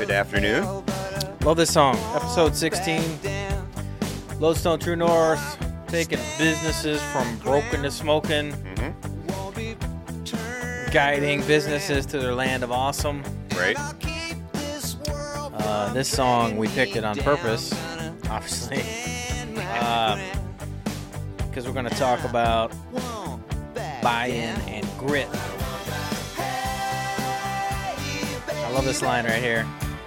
Good afternoon. Love this song. Episode 16. Lodestone True North. Taking businesses from broken to smoking. Guiding businesses to their land of awesome. Right. This song, we picked it on purpose, obviously. Because we're going to talk about buy-in and grit. I love this line right here.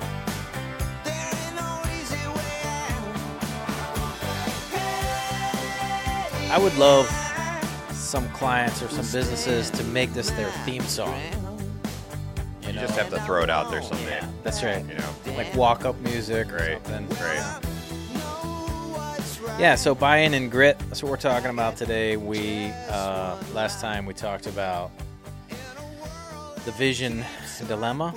I would love some clients or some businesses to make this their theme song. You just have to throw it out there someday. Yeah, that's right. You know, Like walk-up music or Right, something. right. Yeah, so buy-in and grit, that's what we're talking about today. We last time we talked about the vision dilemma.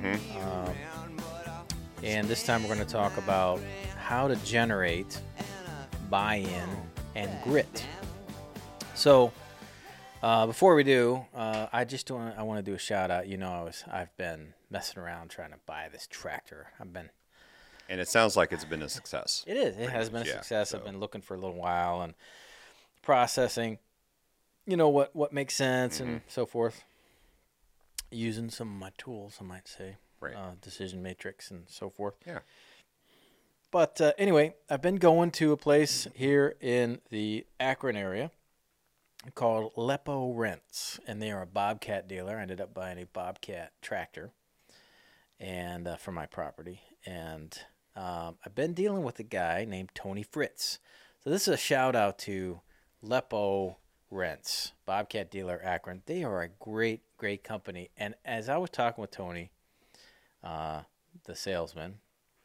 And this time we're going to talk about how to generate buy-in and grit. So before we do, I want to do a shout out. You know, I've been messing around trying to buy this tractor. And it sounds like it's been a success. It is. It has been a Yeah, success. so- I've been looking for a little while and processing, you know, what makes sense and so forth. Using some of my tools, I might say, Right. decision matrix and so forth. Yeah. But anyway, I've been going to a place here in the Akron area called Lepo Rents, and they are a Bobcat dealer. I ended up buying a Bobcat tractor and for my property, and I've been dealing with a guy named Tony Fritz. So this is a shout out to Lepo Rents, Bobcat dealer Akron. They are a great company. And as I was talking with Tony, the salesman,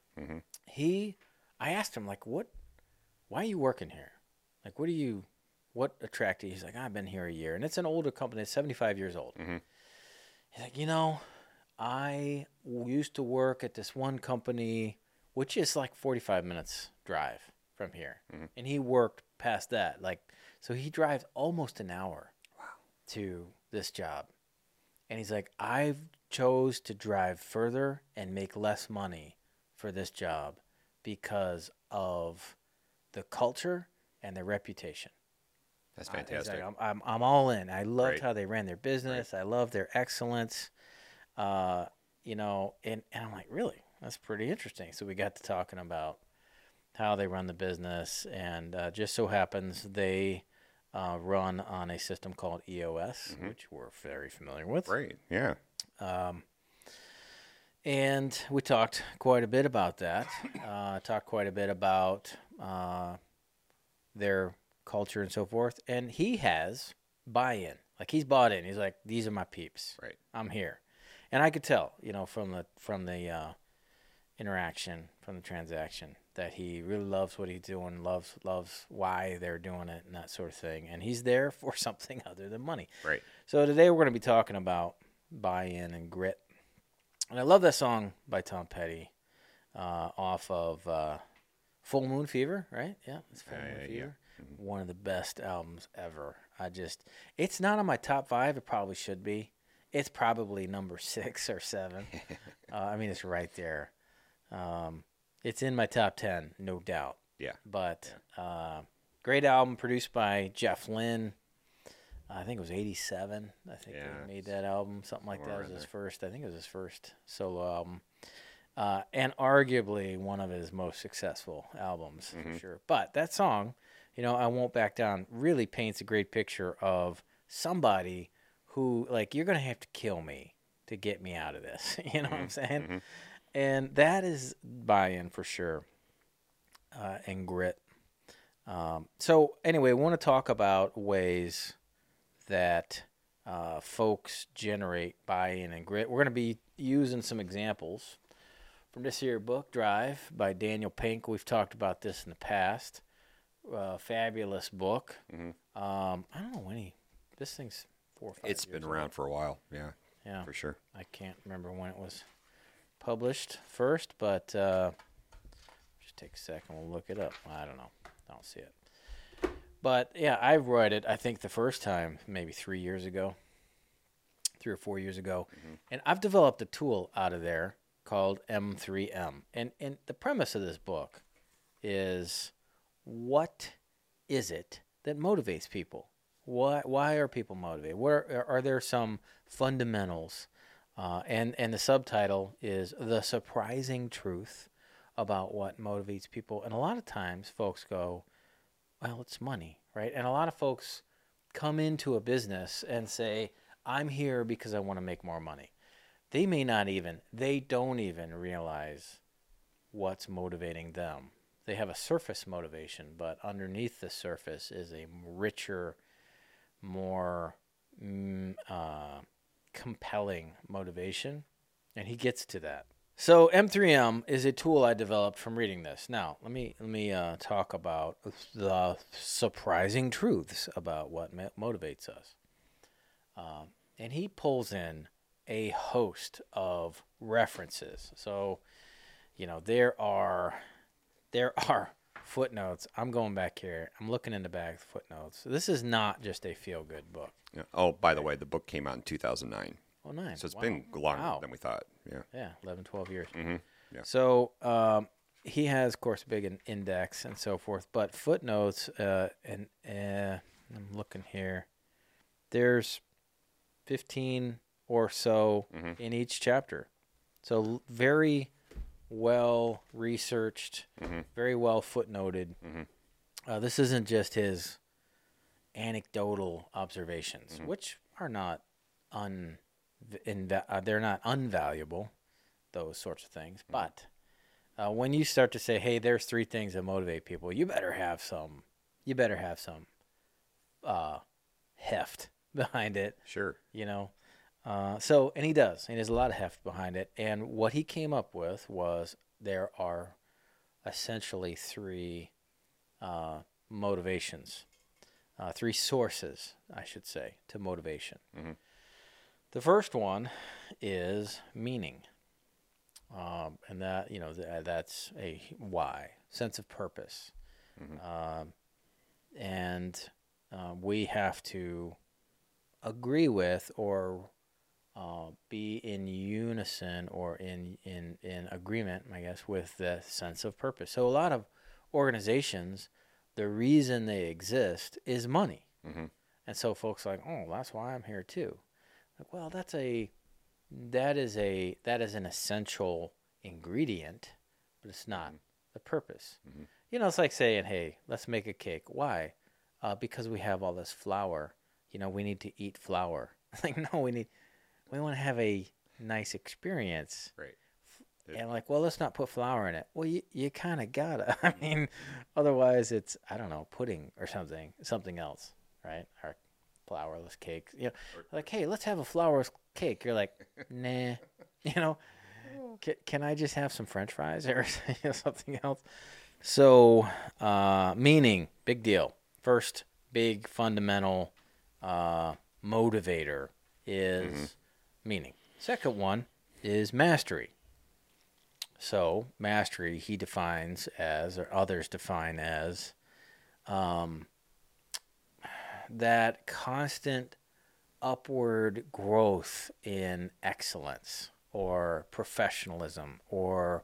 I asked him, like, why are you working here? Like, what attracted you? He's like, I've been here a year. And it's an older company. It's 75 years old. He's like, you know, I used to work at this one company, which is like 45 minutes drive from here. And he worked past that. Like, so he drives almost an hour to this job. And he's like, I've chose to drive further and make less money for this job because of the culture and the reputation. That's He's fantastic. like, I'm all in. I loved Right. how they ran their business. I love their excellence. You know, and I'm like, really? That's pretty interesting. So we got to talking about how they run the business, and just so happens they run on a system called EOS, which we're very familiar with. Great. Yeah. And we talked quite a bit about that. Talked quite a bit about their culture and so forth. And he has buy-in. Like, he's bought in. He's like, these are my peeps. Right. I'm here. And I could tell, you know, from the interaction, from the transaction, that he really loves what he's doing, loves why they're doing it and that sort of thing. And he's there for something other than money. Right. So today we're going to be talking about buy-in and grit. And I love that song by Tom Petty off of Full Moon Fever, right? Yeah, it's Full Moon yeah. Fever. One of the best albums ever. It's not on my top 5. It probably should be. It's probably number 6 or 7. I mean, it's right there. It's in my top 10, no doubt. Yeah. But great album produced by Jeff Lynne. I think it was 87. I think Yeah. they made that album, something like that. It was Somewhere his in first. I think it was his first solo album, and arguably one of his most successful albums for sure. But that song, you know, I Won't Back Down, really paints a great picture of somebody who, like, you're gonna have to kill me to get me out of this. You know what I'm saying? And that is buy-in for sure, and grit. So anyway, we want to talk about ways that folks generate buy-in and grit. We're going to be using some examples from this here book, Drive, by Daniel Pink. We've talked about this in the past. Fabulous book. I don't know when this thing's 4 or 5 It's years been old. around for a while. Yeah. Yeah. For sure. I can't remember when it was published first, but just take a second. We'll look it up. I don't know. I don't see it. But, yeah, I read it, I think, the first time maybe 3 or 4 years ago. And I've developed a tool out of there called M3M. And the premise of this book is, what is it that motivates people? Why are people motivated? Where are there some fundamentals? And the subtitle is The Surprising Truth About What Motivates People. And a lot of times folks go, well, it's money, right? And a lot of folks come into a business and say, I'm here because I want to make more money. They don't even realize what's motivating them. They have a surface motivation, but underneath the surface is a richer, more compelling motivation, and he gets to that. So M3M is a tool I developed from reading this. Now, let me talk about the surprising truths about what motivates us. And he pulls in a host of references. So, there are footnotes. I'm going back here. I'm looking in the back of the footnotes. So this is not just a feel-good book. Yeah. Oh, by the way, the book came out in 2009. Oh, nice. So it's been longer than we thought. Yeah. Yeah, 11, 12 years. Mm-hmm. Yeah. So he has, of course, a big index and so forth. But footnotes, and I'm looking here. There's 15 or so in each chapter. So very well researched, very well footnoted. This isn't just his anecdotal observations, which are not they're not unvaluable, those sorts of things. But when you start to say, "Hey, there's 3 things that motivate people," you better have some heft behind it. Sure. And he does. And there's a lot of heft behind it. And what he came up with was there are essentially 3 motivations, 3 sources, I should say, to motivation. The first one is meaning. And that, that's a why, sense of purpose. And we have to agree with or be in unison or in agreement, I guess, with the sense of purpose. So a lot of organizations, the reason they exist is money. And so folks are like, oh, that's why I'm here too. Like, well, that is an essential ingredient, but it's not the purpose. It's like saying, hey, let's make a cake. Why? Because we have all this flour. We need to eat flour. Like, no, we want to have a nice experience. Right. And like, well, let's not put flour in it. Well, you kind of gotta. I mean, otherwise it's, I don't know, pudding or something else, right? Or flourless cakes. Like, hey, let's have a flourless cake. You're like, nah. Can I just have some French fries or something else? So, meaning, big deal. First big fundamental motivator is meaning. Second one is mastery. So mastery he defines as, or others define as, that constant upward growth in excellence or professionalism or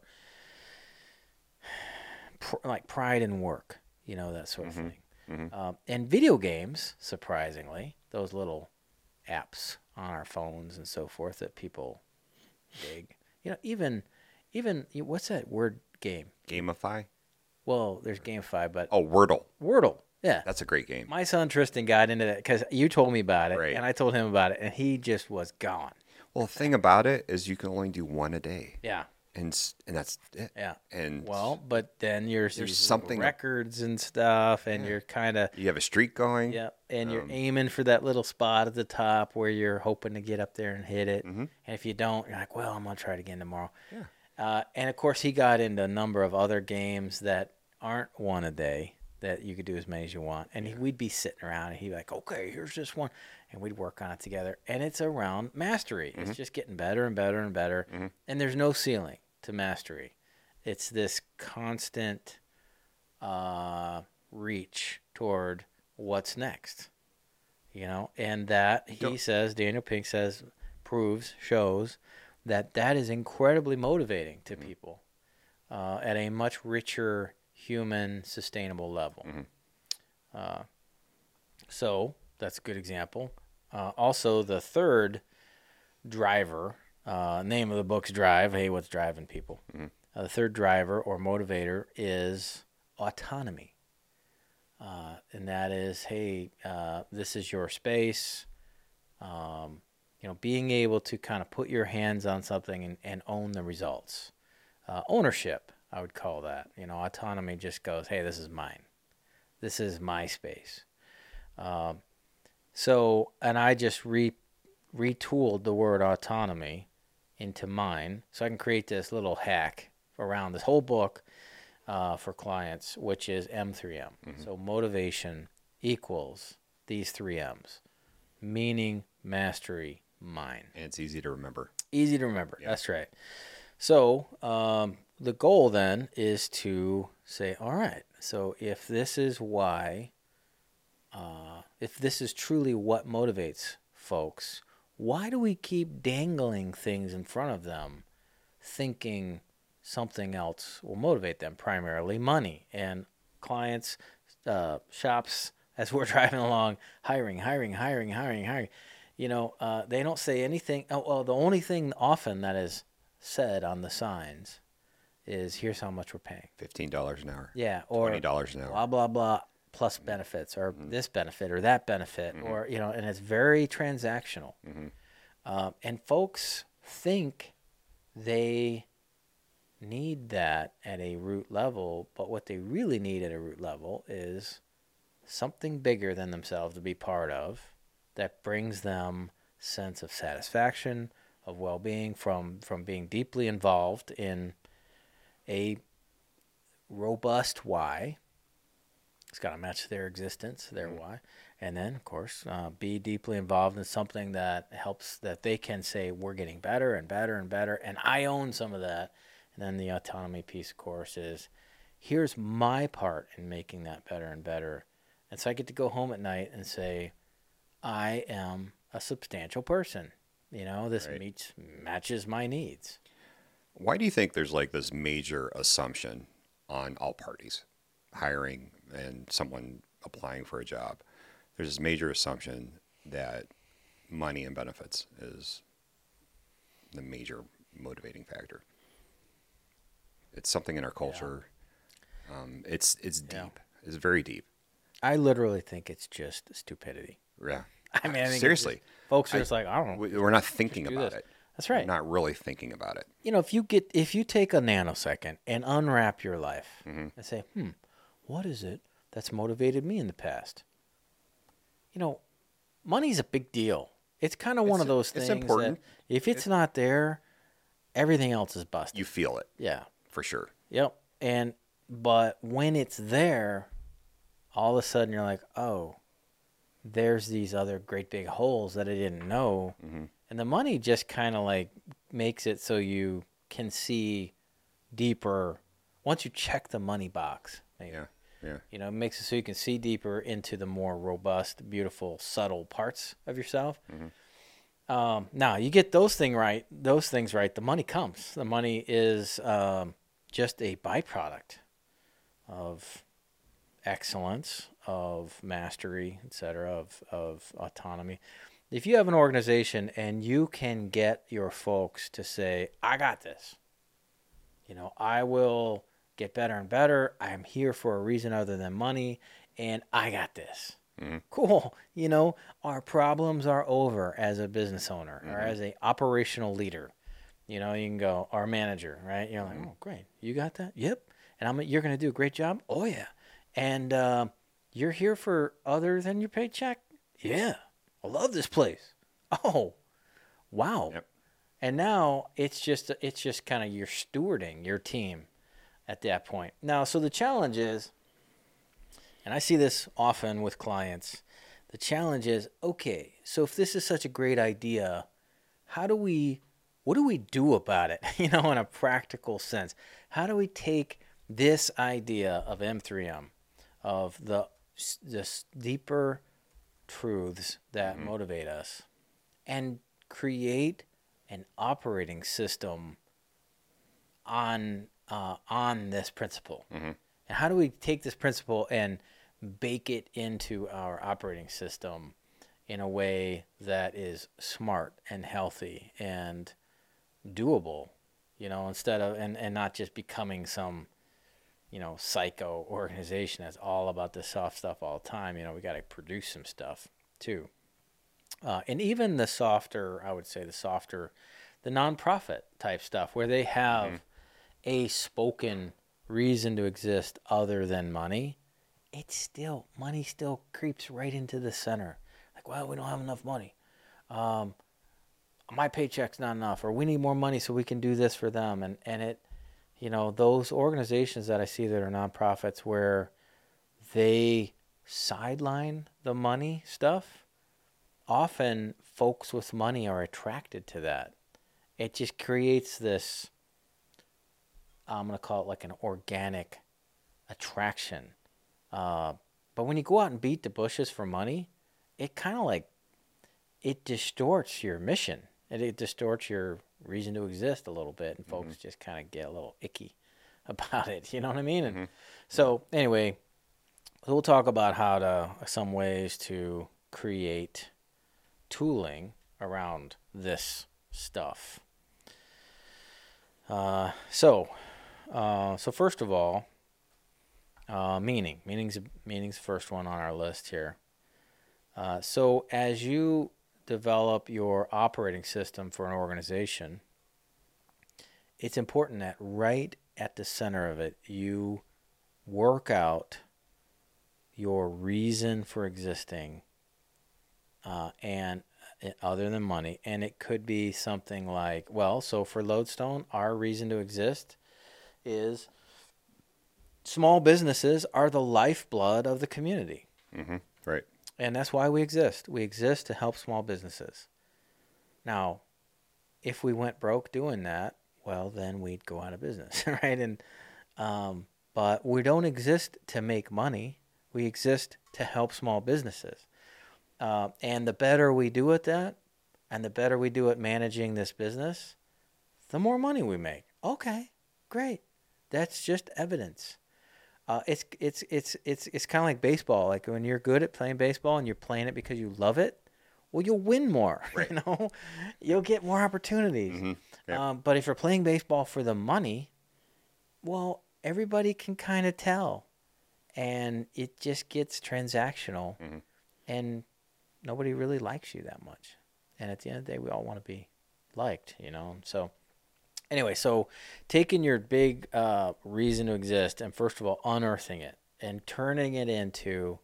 like pride in work, that sort of thing. And video games, surprisingly, those little apps on our phones and so forth that people dig. Even what's that word game? Gamify? Well, there's Gamify, but Oh, Wordle. Wordle. Yeah. That's a great game. My son Tristan got into that because you told me about it, Right. and I told him about it, and he just was gone. Well, the thing about it is you can only do one a day. Yeah. And that's it. Yeah. And But then there's something records and stuff, and you're kind of you have a streak going. yeah, and you're aiming for that little spot at the top where you're hoping to get up there and hit it. And if you don't, you're like, well, I'm gonna try it again tomorrow. Yeah. And of course, he got into a number of other games that aren't one a day that you could do as many as you want. And we'd be sitting around, and he'd be like, okay, here's this one, and we'd work on it together. And it's around mastery. It's just getting better and better and better. And there's no ceiling to mastery. It's this constant reach toward what's next, and that he says, Daniel Pink says, shows that is incredibly motivating to people at a much richer, human, sustainable level. So that's a good example. Also, the third driver, name of the book's Drive. Hey, what's driving people? The third driver or motivator is autonomy. And that is, hey, this is your space. Being able to kind of put your hands on something and own the results. Ownership, I would call that. Autonomy just goes, hey, this is mine. This is my space. And I just retooled the word autonomy into mine so I can create this little hack around this whole book for clients, which is M3M. So motivation equals these 3 M's: meaning, mastery, mine. And it's easy to remember. Easy to remember. Yeah. That's right. So the goal then is to say, all right, so if this is why, if this is truly what motivates folks, why do we keep dangling things in front of them thinking something else will motivate them, primarily money? And clients, shops, as we're driving along, hiring. They don't say anything. Oh, well, the only thing often that is said on the signs is, here's how much we're paying. $15 an hour. Yeah, or $20 an hour. Blah, blah, blah, plus benefits, or this benefit or that benefit, or, and it's very transactional. And folks think they need that at a root level, but what they really need at a root level is something bigger than themselves to be part of that brings them sense of satisfaction, of well-being, from being deeply involved in a robust why. It's got to match their existence, their why. And then, of course, be deeply involved in something that helps, that they can say, we're getting better and better and better, and I own some of that. And then the autonomy piece, of course, is, here's my part in making that better and better. And so I get to go home at night and say, I am a substantial person. This matches my needs. Why do you think there's like this major assumption on all parties, hiring and someone applying for a job? There's this major assumption that money and benefits is the major motivating factor. It's something in our culture. Yeah. It's deep. Yeah. It's very deep. I literally think it's just stupidity. Yeah. I mean, seriously, folks are just like, I don't know. We're not thinking about it. That's right. We're not really thinking about it. If you take a nanosecond and unwrap your life and say, what is it that's motivated me in the past? Money's a big deal. It's kind of one of those things. It's important. That if it's not there, everything else is busted. You feel it. Yeah. For sure. Yep. But when it's there, all of a sudden you're like, oh, there's these other great big holes that I didn't know. And the money just kind of like makes it so you can see deeper. Once you check the money box, maybe, it makes it so you can see deeper into the more robust, beautiful, subtle parts of yourself. Now you get those things right, the money comes. The money is just a byproduct of excellence, of mastery, etc., of autonomy. If you have an organization and you can get your folks to say, I got this, I will get better and better, I'm here for a reason other than money, and I got this. Cool. Our problems are over as a business owner or as a operational leader. You can go, our manager, right? You're like, oh, great. You got that? Yep. And you're going to do a great job? Oh, yeah. And you're here for other than your paycheck? Yeah. I love this place. Oh, wow. Yep. And now it's just kind of you're stewarding your team at that point. Now, so the challenge is, and I see this often with clients, the challenge is, okay, so if this is such a great idea, what do we do about it, in a practical sense? How do we take this idea of M3M, of the deeper truths that motivate us, and create an operating system on this principle. And how do we take this principle and bake it into our operating system in a way that is smart and healthy and doable, instead of and not just becoming some psycho organization that's all about the soft stuff all the time. We got to produce some stuff too. And even the softer, I would say the nonprofit type stuff where they have a spoken reason to exist other than money, money still creeps right into the center. Like, well, we don't have enough money. My paycheck's not enough, or we need more money so we can do this for them. And it, those organizations that I see that are nonprofits where they sideline the money stuff, often folks with money are attracted to that. It just creates this, I'm going to call it like an organic attraction. But when you go out and beat the bushes for money, it kind of like, it distorts your mission. It distorts your reason to exist a little bit, and folks just kind of get a little icky about it. You know what I mean? And so anyway, we'll talk about some ways to create tooling around this stuff. So first of all, meaning's the first one on our list here. So as you develop your operating system for an organization, it's important that right at the center of it, you work out your reason for existing, and other than money. And it could be something like, so for Lodestone, our reason to exist is small businesses are the lifeblood of the community. Right. And that's why we exist. We exist to help small businesses. Now, if we went broke doing that, then we'd go out of business, right? And but we don't exist to make money. We exist to help small businesses. And the better we do at that, and the better we do at managing this business, the more money we make. Okay, great. That's just evidence. It's kind of like baseball. Like when you're good at playing baseball and you're playing it because you love it, well, you'll win more. Right. You'll get more opportunities. Yep. But if you're playing baseball for the money, well, everybody can kind of tell, and it just gets transactional, and nobody really likes you that much. And at the end of the day, we all want to be liked, So anyway, so taking your big reason to exist and first of all unearthing it and turning it into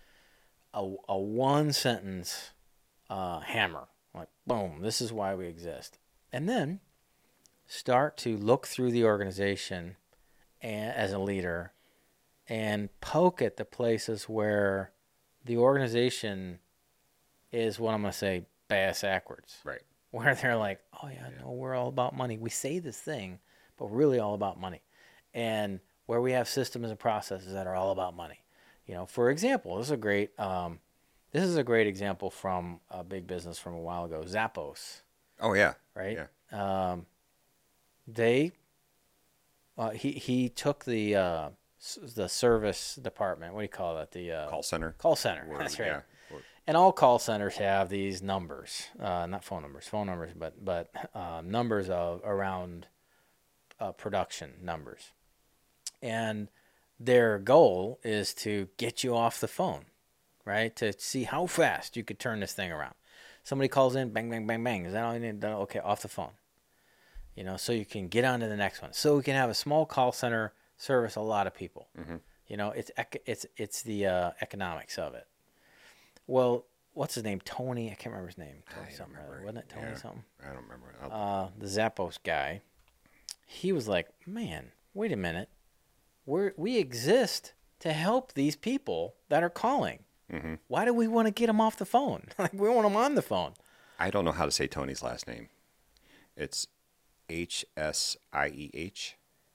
a one sentence hammer, like boom, this is why we exist. And then start to look through the organization as a leader and poke at the places where the organization is what I'm going to say bass backwards. Right. Where they're like, oh, yeah, no, we're all about money. We say this thing, but we're really all about money. And where we have systems and processes that are all about money. For example, this is a great example from a big business from a while ago, Zappos. Oh, yeah. Right? Yeah. He took the service department. What do you call that? The Call center. Call center. That's right. Yeah. And all call centers have these numbers, not phone numbers, but numbers around production numbers. And their goal is to get you off the phone, right? To see how fast you could turn this thing around. Somebody calls in, bang, bang, bang, bang. Is that all you need? Okay, off the phone. So you can get on to the next one. So we can have a small call center service a lot of people. It's the economics of it. Well, what's his name? Tony. I can't remember his name. Tony something. Wasn't it Tony something? I don't remember. The Zappos guy. He was like, man, wait a minute. We exist to help these people that are calling. Why do we want to get them off the phone? Like we want them on the phone. I don't know how to say Tony's last name. It's Hsieh.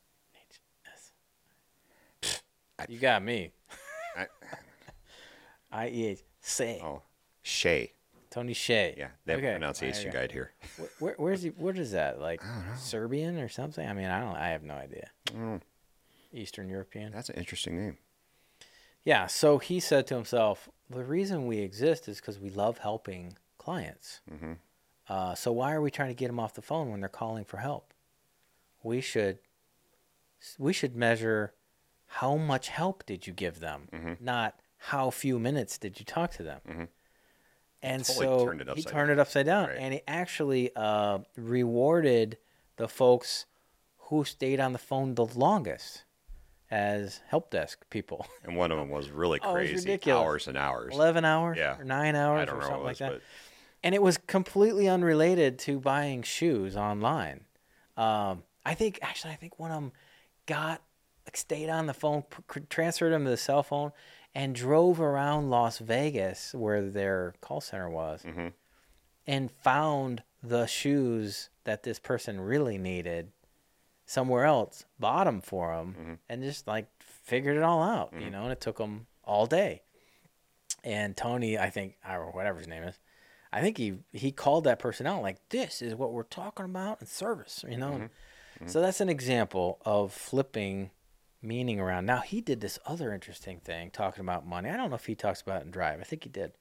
You got me. IEH. Say. Oh, Shay. Tony Hsieh. Yeah, they have Okay. a pronunciation guide here. Where's he? What is that? Like Serbian or something? I mean, I have no idea. Eastern European. That's an interesting name. Yeah. So he said to himself, the reason we exist is because we love helping clients. So why are we trying to get them off the phone when they're calling for help? We should measure how much help did you give them, not how few minutes did you talk to them. And so he turned it upside down, right. and he actually rewarded the folks who stayed on the phone the longest as help desk people. And one of them was really crazy, it was ridiculous. hours and hours. 11 hours Yeah. or 9 hours I don't or know something what it like was, that. And it was completely unrelated to buying shoes online. I think one of them stayed on the phone, transferred him to the cell phone, and drove around Las Vegas where their call center was, and found the shoes that this person really needed somewhere else, bought them for him, and just like figured it all out, and it took them all day. And Tony, I think, or whatever his name is, I think he called that person out like, this is what we're talking about in service, So that's an example of flipping meaning around. Now, he did this other interesting thing talking about money. I don't know if he talks about it in Drive. I think he did.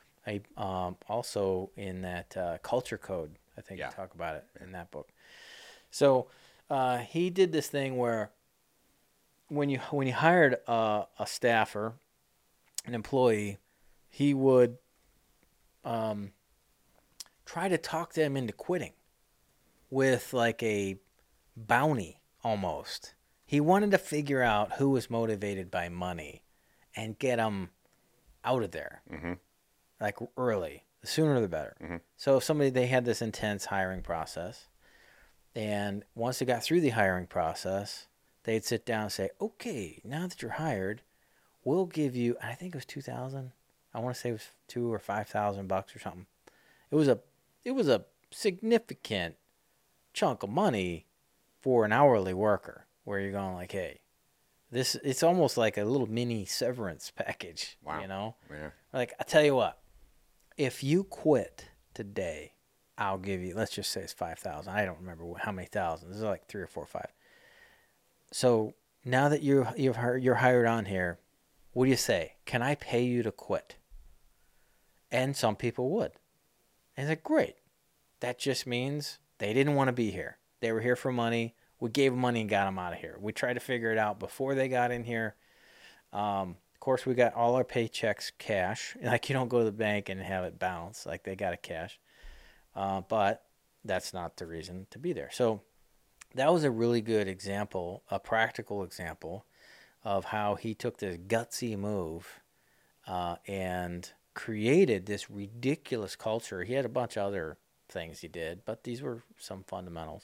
Also in that Culture Code, I think he talked about it in that book. So he did this thing where when you hired a staffer, an employee, he would try to talk them into quitting with like a bounty almost. He wanted to figure out who was motivated by money and get them out of there, like early. The sooner the better. So if they had this intense hiring process, and once they got through the hiring process, they'd sit down and say, okay, now that you're hired, we'll give you, I think it was $2,000. I want to say it was $2,000 or $5,000 or something. It was a significant chunk of money for an hourly worker, where you're going like, hey, it's almost like a little mini severance package. Wow. Yeah. Like, I tell you what, if you quit today, I'll give you, let's just say it's 5,000. I don't remember how many thousands. This is like 3 or 4 or 5. So now that you're hired on here, what do you say? Can I pay you to quit? And some people would. And it's like, great. That just means they didn't want to be here. They were here for money. We gave them money and got them out of here. We tried to figure it out before they got in here. Of course, we got all our paychecks cash. Like, you don't go to the bank and have it bounce. Like, they got it cash. But that's not the reason to be there. So that was a really good example, a practical example of how he took this gutsy move and created this ridiculous culture. He had a bunch of other things he did, but these were some fundamentals.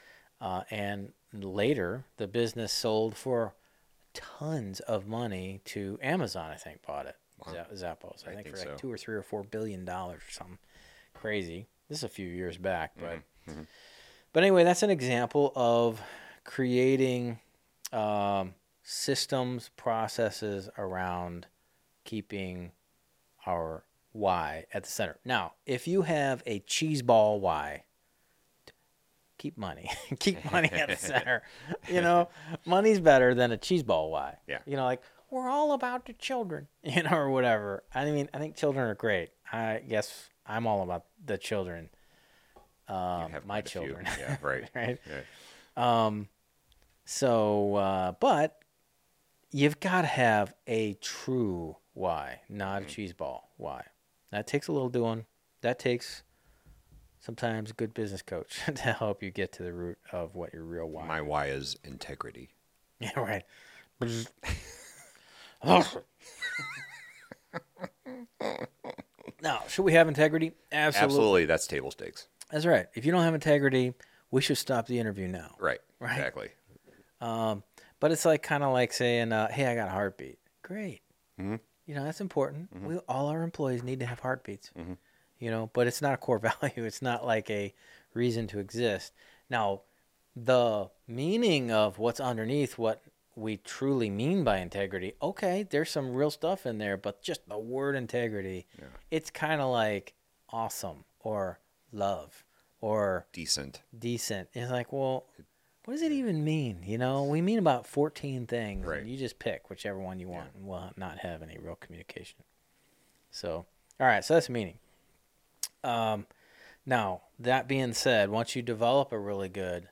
And later, the business sold for tons of money to Amazon. I think bought it. Wow. Zappos. I think for like $2 or $3 or $4 billion or something crazy. This is a few years back, but anyway, that's an example of creating systems, processes around keeping our why at the center. Now, if you have a cheese ball why, keep money. Keep money at the center. Money's better than a cheese ball why. Yeah. Like, we're all about the children, or whatever. I mean, I think children are great. I guess I'm all about the children. My children. Yeah, right. Right. Yeah. But you've got to have a true why, not a cheese ball why. That takes a little doing. That takes sometimes a good business coach to help you get to the root of what your real why. My why is integrity. Yeah, right. Now, should we have integrity? Absolutely. That's table stakes. That's right. If you don't have integrity, we should stop the interview now. Right. Exactly. But it's like kind of like saying, hey, I got a heartbeat. Great. That's important. All our employees need to have heartbeats. But it's not a core value. It's not like a reason to exist. Now, the meaning of what's underneath what we truly mean by integrity, okay, there's some real stuff in there, but just the word integrity, it's kind of like awesome or love or Decent. decent. It's like, well, what does it even mean? You know, we mean about 14 things, Right. and you just pick whichever one you want, and we'll not have any real communication. So, all right, so that's meaning. Now, that being said, once you develop a really good,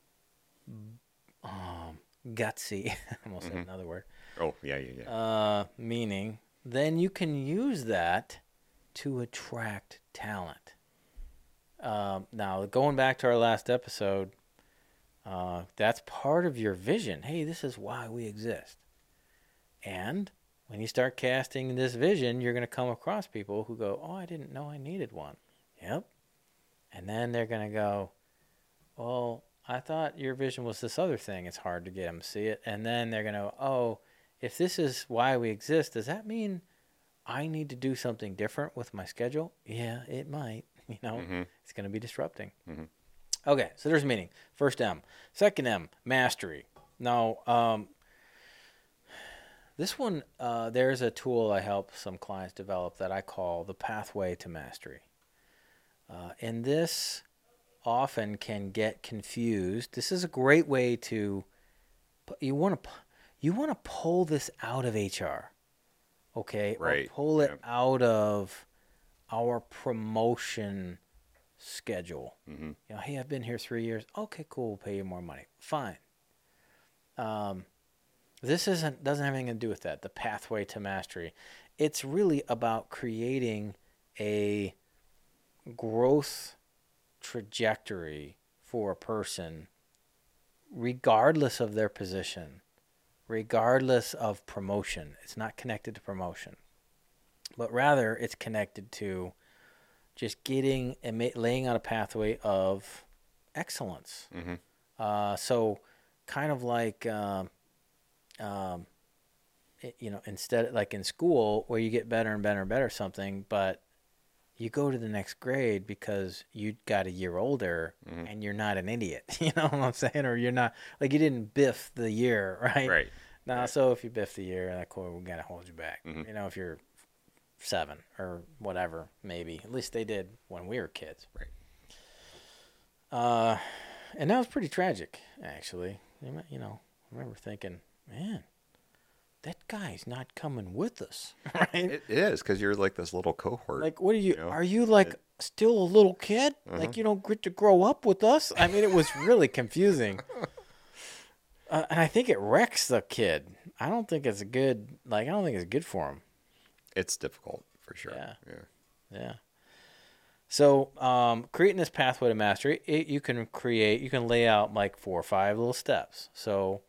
gutsy, I almost said another word, Oh, yeah. meaning, then you can use that to attract talent. Now, going back to our last episode, that's part of your vision. Hey, this is why we exist. And when you start casting this vision, you're going to come across people who go, oh, I didn't know I needed one. Yep. And then they're going to go, well, I thought your vision was this other thing. It's hard to get them to see it. And then they're going to, oh, if this is why we exist, does that mean I need to do something different with my schedule? Yeah, it might. You know, it's going to be disrupting. Okay, so there's meaning. First M. Second M, mastery. Now, this one, there's a tool I help some clients develop that I call the pathway to mastery. And this often can get confused. This is a great way to, you want to pull this out of HR, okay? Right. Or pull it out of our promotion schedule. You know, hey, I've been here 3 years. Okay, cool. We'll pay you more money. Fine. This doesn't have anything to do with that. The pathway to mastery. It's really about creating a growth trajectory for a person, regardless of their position, regardless of promotion. It's not connected to promotion, but rather it's connected to just getting and laying out a pathway of excellence. So kind of like, you know, instead, like in school where you get better and better and better something, but you go to the next grade because you got a year older and you're not an idiot. You know what I'm saying? Or you're not, like, you didn't biff the year, right? Right. Now, so if you biff the year, that cool, we got to hold you back. You know, if you're 7 or whatever, maybe. At least they did when we were kids. Right. And that was pretty tragic, actually. You know, I remember thinking, man, that guy's not coming with us, right? It is, because you're like this little cohort. Like, what are you? You know? Are you like still a little kid? Like, you don't get to grow up with us? I mean, it was really confusing. And I think it wrecks the kid. I don't think it's good. Like, I don't think it's good for him. It's difficult, for sure. Yeah. So, creating this pathway to mastery, you can lay out like 4 or 5 little steps. So,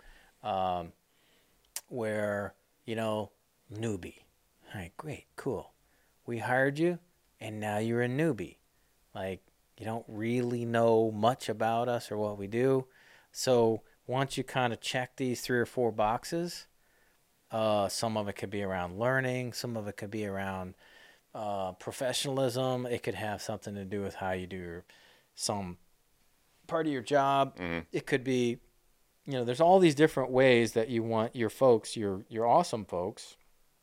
where, you know, newbie. All right, great, cool. We hired you, and now you're a newbie. Like, you don't really know much about us or what we do. So once you kind of check these 3 or 4 boxes, some of it could be around learning. Some of it could be around professionalism. It could have something to do with how you do some part of your job. It could be, you know, there's all these different ways that you want your folks, your awesome folks,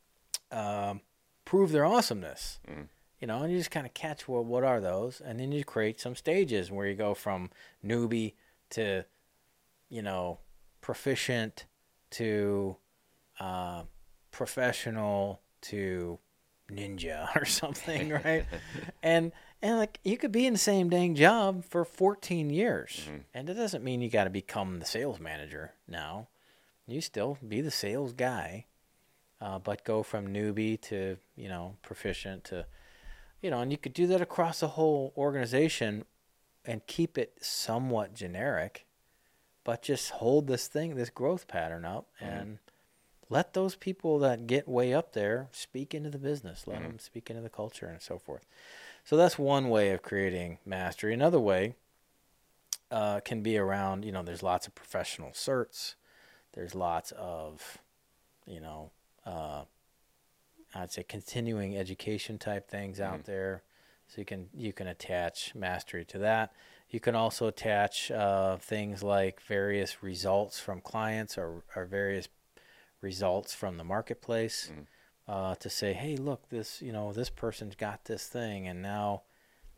prove their awesomeness. You know, and you just kind of catch, well, what are those? And then you create some stages where you go from newbie to, you know, proficient to professional to ninja or something, right? and like, you could be in the same dang job for 14 years. And it doesn't mean you got to become the sales manager now. You still be the sales guy, but go from newbie to, you know, proficient to, you know, and you could do that across the whole organization and keep it somewhat generic, but just hold this growth pattern up and let those people that get way up there speak into the business. Let them speak into the culture and so forth. So that's one way of creating mastery. Another way can be around, you know, there's lots of professional certs. There's lots of, you know, I'd say continuing education type things out there. So you can attach mastery to that. You can also attach things like various results from clients or various results from the marketplace to say, hey, look, this person's got this thing, and now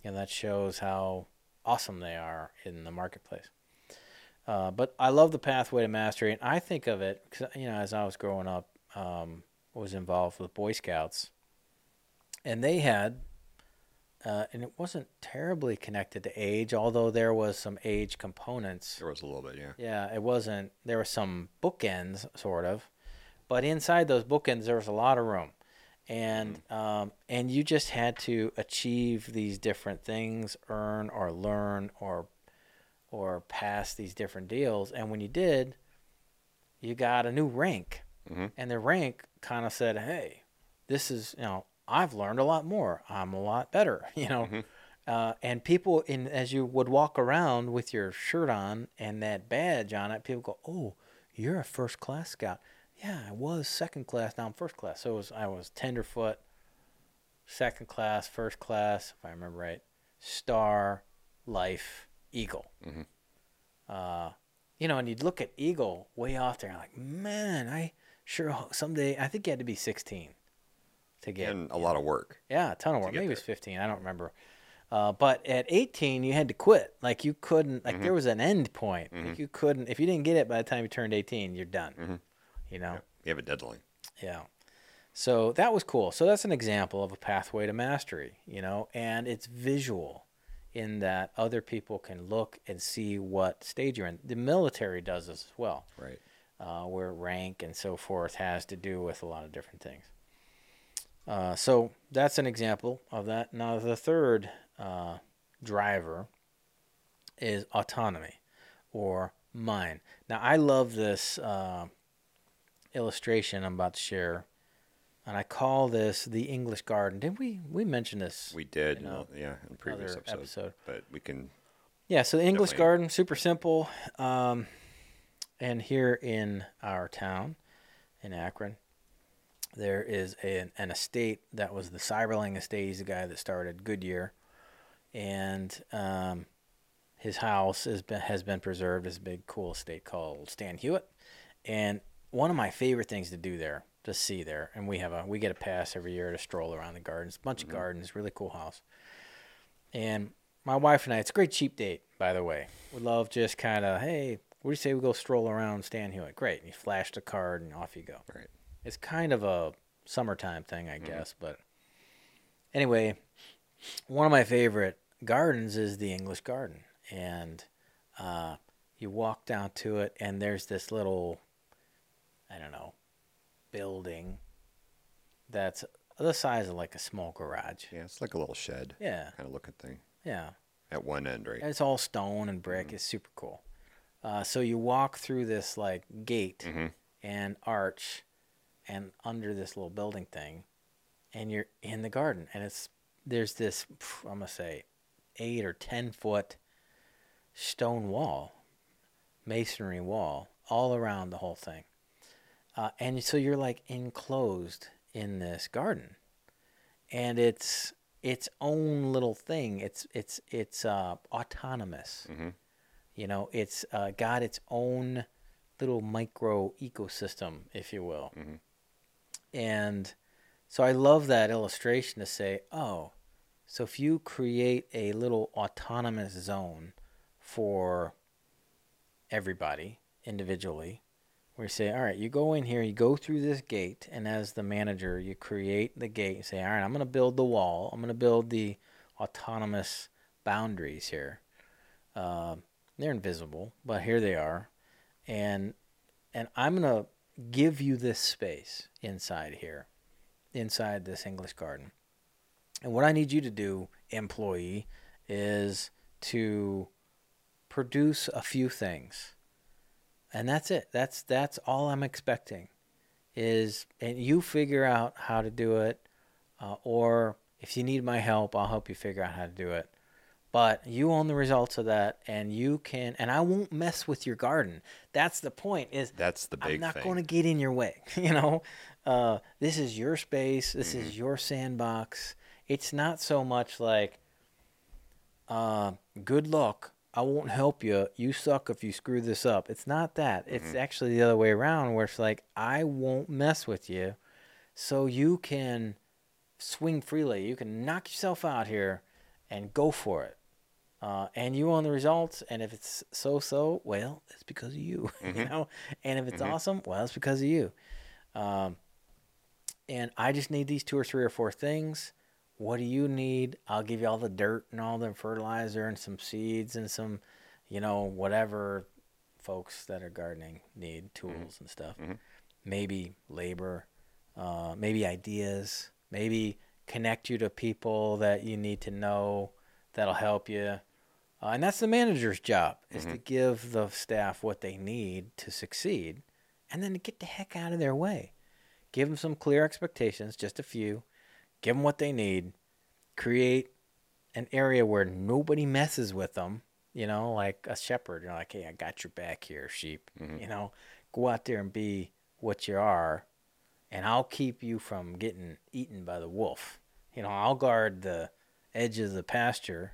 that shows how awesome they are in the marketplace. But I love the pathway to mastery, and I think of it because as I was growing up, was involved with Boy Scouts, and they had, and it wasn't terribly connected to age, although there was some age components. There was a little bit, yeah. Yeah, it wasn't. There were some bookends, sort of, but inside those bookends, there was a lot of room, and you just had to achieve these different things, earn or learn or pass these different deals, and when you did, you got a new rank, and the rank kind of said, "Hey, this is I've learned a lot more. I'm a lot better," and people as you would walk around with your shirt on and that badge on it, people go, "Oh, you're a first class scout." Yeah, I was second class. Now I'm first class. So I was tenderfoot, second class, first class, if I remember right, star, life, eagle. And you'd look at eagle way off there, and like, man, I sure someday. I think you had to be 16 to get. And a lot of work. Yeah, a ton of work. Maybe it was 15. I don't remember. But at 18, you had to quit. Like you couldn't. Like there was an end point. Like you couldn't. If you didn't get it by the time you turned 18, you're done. Yeah, you have a deadline. Yeah. So that was cool. So that's an example of a pathway to mastery. And it's visual, in that other people can look and see what stage you're in. The military does this as well. Right. Where rank and so forth has to do with a lot of different things. So that's an example of that. Now, the third driver is autonomy, or mind. Now, I love this illustration I'm about to share, and I call this the English garden. Didn't we mention this? We did, in previous episode. But we can... Yeah, so the English garden, super simple. And here in our town, in Akron, there is an estate that was the Cyberling estate. He's the guy that started Goodyear. And his house has been preserved as a big, cool estate called Stan Hewitt. And one of my favorite things to do there, to see there, and we get a pass every year to stroll around the gardens. A bunch of gardens, really cool house. And my wife and I, it's a great cheap date, by the way. We love just kind of, hey, what do you say we go stroll around Stan Hewitt? Great. And you flash the card and off you go. Right. It's kind of a summertime thing, I guess. But anyway, one of my favorite gardens is the English garden. And you walk down to it, and there's this little, building that's the size of like a small garage. Yeah, it's like a little shed. Yeah. Kind of looking thing. Yeah. At one end, right? And it's all stone and brick. It's super cool. So you walk through this like gate and arch and under this little building thing, and you're in the garden. And there's this, I'm going to say, 8 or 10 foot stone wall, masonry wall, all around the whole thing. And so you're like enclosed in this garden, and it's its own little thing. It's autonomous. It's got its own little micro ecosystem, if you will. And so I love that illustration to say, oh, so if you create a little autonomous zone for everybody individually, where you say, all right, you go in here, you go through this gate, and as the manager, you create the gate. You say, all right, I'm going to build the wall. I'm going to build the autonomous boundaries here. They're invisible, but here they are. And I'm going to give you this space inside here, inside this English garden. And what I need you to do, employee, is to produce a few things. And that's it. That's all I'm expecting and you figure out how to do it, or if you need my help, I'll help you figure out how to do it. But you own the results of that, and you can, and I won't mess with your garden. That's the point. That's the big thing. I'm not going to get in your way. This is your space. This is your sandbox. It's not so much like, good luck. I won't help you. You suck if you screw this up. It's not that. It's actually the other way around, where it's like, I won't mess with you, so you can swing freely. You can knock yourself out here and go for it. And you own the results. And if it's so, well, it's because of you, you know. And if it's awesome, well, it's because of you. And I just need these 2 or 3 or 4 things. What do you need? I'll give you all the dirt and all the fertilizer and some seeds and some, you know, whatever folks that are gardening need, tools and stuff. Maybe labor, maybe ideas, maybe connect you to people that you need to know that'll help you. And that's the manager's job, is to give the staff what they need to succeed, and then to get the heck out of their way. Give them some clear expectations, just a few. Give them what they need. Create an area where nobody messes with them, you know, like a shepherd. You're like, hey, I got your back here, sheep. You know, go out there and be what you are, and I'll keep you from getting eaten by the wolf. You know, I'll guard the edge of the pasture,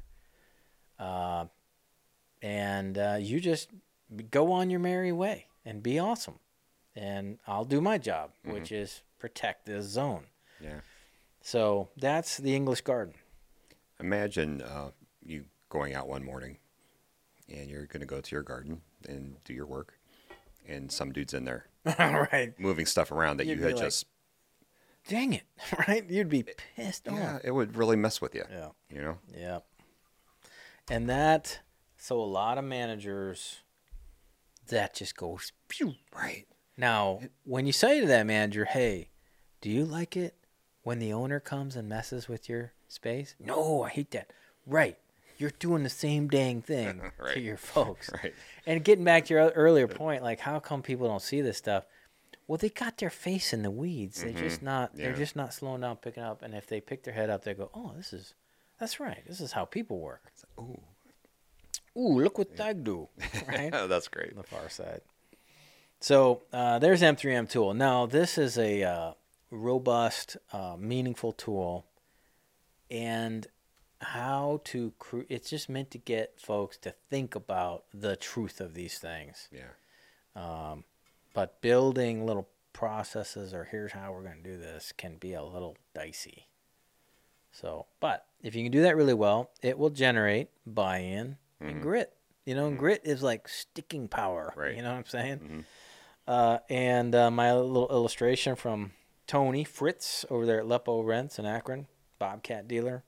and you just go on your merry way and be awesome. And I'll do my job, which is protect this zone. Yeah. So that's the English garden. Imagine you going out one morning, and you're going to go to your garden and do your work, and some dude's in there Right. moving stuff around that You'd you be had like, just... Dang it. Right? You'd be pissed off. Yeah, it would really mess with you. Yeah. You know? Yeah. And that, so a lot of managers, that just goes, pew. Right. Now, when you say to that manager, hey, do you like it when the owner comes and messes with your space? No, I hate that. Right. You're doing the same dang thing Right. to your folks. Right. And getting back to your earlier point, like, how come people don't see this stuff? Well, they got their face in the weeds. They're just not. Yeah. They're just not slowing down, picking up. And if they pick their head up, they go, "Oh, that's right. This is how people work." Ooh. Ooh, look what I do. Right. Oh, that's great. On the far side. So there's M3M tool. Now this is a robust, meaningful tool, and how to. It's just meant to get folks to think about the truth of these things. Yeah. But building little processes, or here's how we're going to do this, can be a little dicey. So, but if you can do that really well, it will generate buy-in and grit. You know, and grit is like sticking power. Right. You know what I'm saying? And my little illustration from Tony Fritz over there at Lepo Rents in Akron, Bobcat dealer.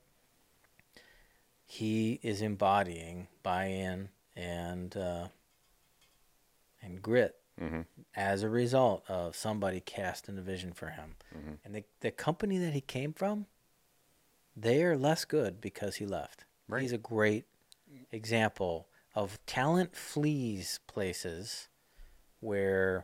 He is embodying buy-in and grit. As a result of somebody casting a vision for him. And the company that he came from, they are less good because he left. Right. He's a great example of talent flees places where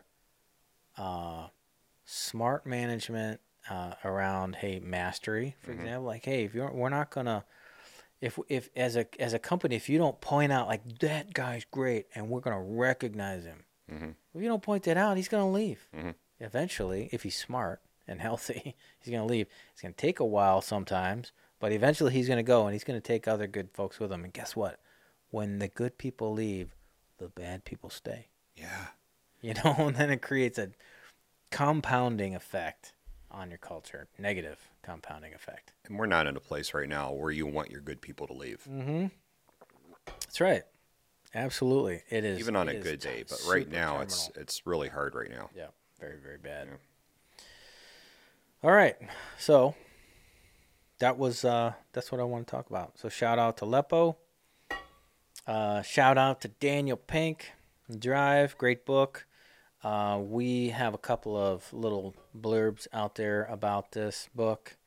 smart management around, hey, mastery, for example, like, hey, we're not gonna, if as a company, if you don't point out like that guy's great and we're gonna recognize him. If you don't point that out, he's going to leave. Eventually, if he's smart and healthy, he's going to leave. It's going to take a while sometimes, but eventually he's going to go, and he's going to take other good folks with him. And guess what? When the good people leave, the bad people stay. Yeah. You know, and then it creates a compounding effect on your culture, negative compounding effect. And we're not in a place right now where you want your good people to leave. That's right. Absolutely, it is. Even on a good day, but right now it's really hard right now. Yeah, very, very bad. Yeah. All right, so that's what I want to talk about. So shout out to Lepo. Shout out to Daniel Pink, Drive, great book. We have a couple of little blurbs out there about this book.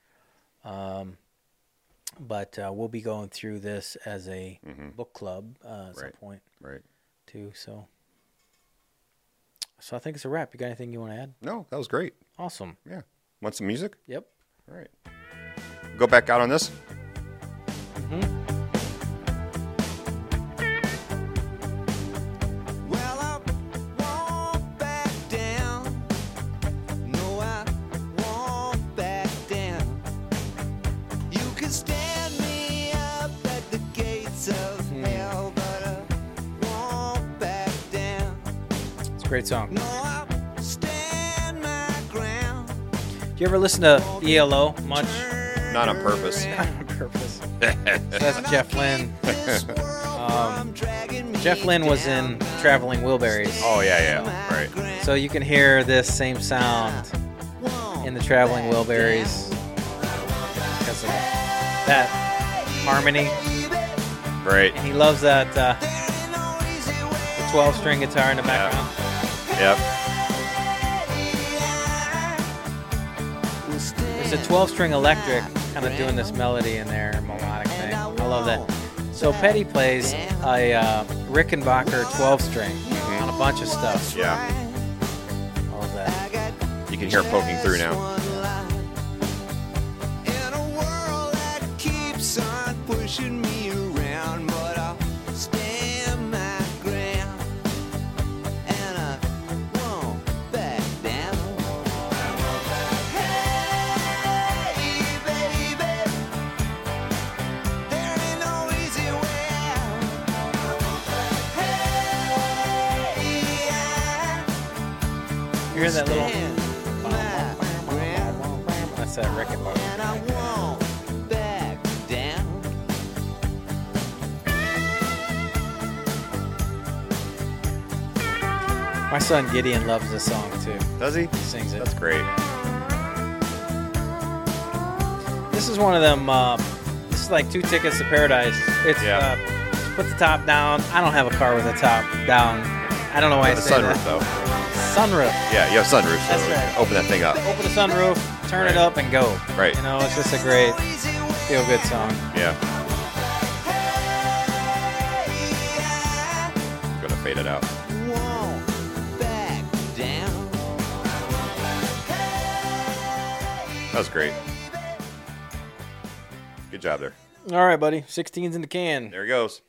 But we'll be going through this as a book club at some point, right? Too. So I think it's a wrap. You got anything you want to add? No, that was great. Awesome. Yeah. Want some music? Yep. All right. Go back out on this. Great song. Do you ever listen to ELO much? Not on purpose. On purpose. That's Jeff Lynne. Jeff Lynne was in Traveling Wilburys. Oh, yeah. Right. So you can hear this same sound in the Traveling Wilburys because of that harmony. Right. And he loves that the 12-string guitar in the background. Yep. There's a 12-string electric kind of doing this melody in there, melodic thing. I love that. So Petty plays a Rickenbacker 12-string on a bunch of stuff. Yeah. I love that. You can hear it poking through now. Pushing me around, but I'll stand my ground, and I won't back down. Hey, baby, there ain't no easy way out. Hey, You hear that little? stand my ground, That's that Rickenbacker. and I won't back down. My son Gideon loves this song too. Does he? He sings it. That's great. This is one of them. This is like 2 Tickets to Paradise. It's Yeah. put the top down. I don't have a car with the top down. I don't know why I The say sunroof, that. though. Sunroof. Yeah, you have sunroof, so That's right. open that thing up. Open the sunroof, turn it Right. up, and go. Right. You know, it's just a great, feel-good song. Yeah. Gonna fade it out. That was great. Good job there. All right, buddy. 16's in the can. There he goes.